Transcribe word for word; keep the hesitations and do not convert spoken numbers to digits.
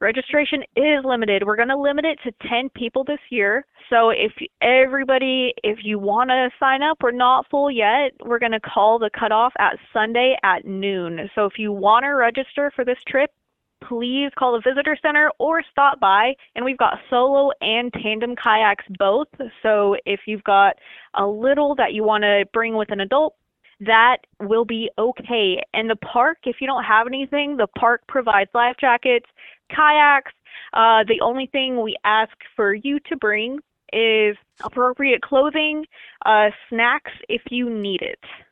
registration is limited. We're going to limit it to ten people this year. So if everybody, if you want to sign up, we're not full yet. We're going to call the cutoff at Sunday at noon. So if you want to register for this trip, please call the visitor center or stop by. And we've got solo and tandem kayaks both. So if you've got a little that you want to bring with an adult, that will be okay. And the park, if you don't have anything, the park provides life jackets, kayaks. Uh, the only thing we ask for you to bring is appropriate clothing, uh, snacks if you need it.